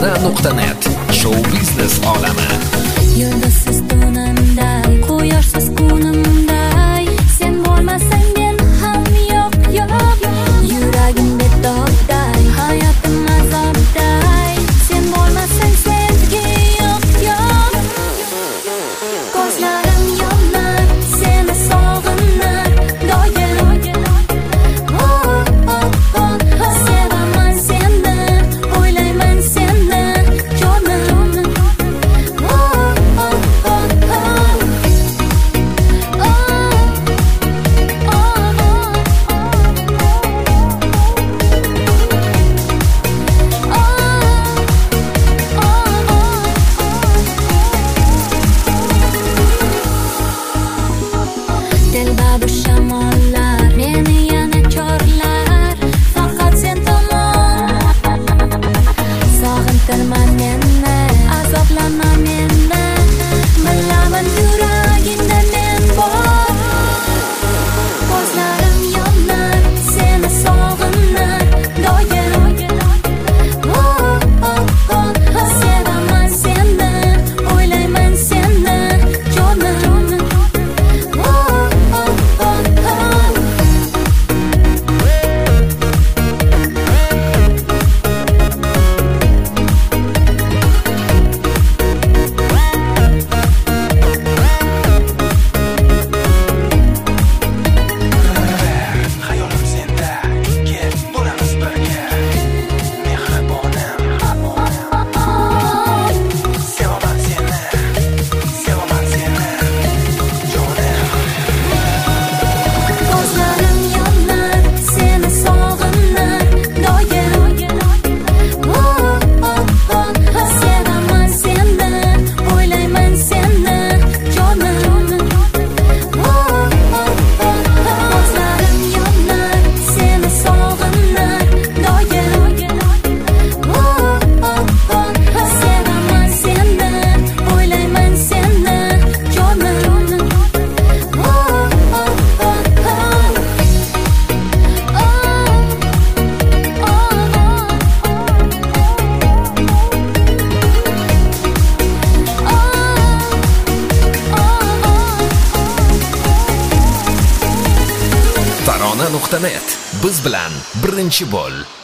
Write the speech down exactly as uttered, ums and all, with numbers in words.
tarona nuqta net. Show biznes olami. Yulduzsiz tunimday, quyoshsiz kunimday, sen bo'lmasang men ham yo'q, yo'q. Yuragimda dog'day, hayotim azobday, sen bo'lmasang sevgi yo'q, yo'q. Ko'zlarim yonar, seni sog'inar, doim. Oh, oh, oh, sevaman seni, o'ylayman seni, jonim. Dilbabu shamollar meni yana chorlar, faqat sen tomon. Sog'intirma meni, azoblama meni, bilaman yuragingda men bor. Ko'zlarim yonar, seni sog'inar, doim. Oh, oh, oh, sevaman seni, o'ylayman seni, jonim. Hayolim senda, kel bo'lamiz birga. Mehribonim, sevaman seni, sevaman seni, jonim. Ko'zlarim yonar, seni sog'inar, doim. Oh, oh, oh, sevaman seni, o'ylayman seni, jonim. Oh, oh, oh, ko'zlarim yonar, seni sog'inar, doim. Oh, oh, oh, sevaman seni, o'ylayman seni, jonim. Oh, oh, tarona nuqta net. Biz bilan birinchi bo'l.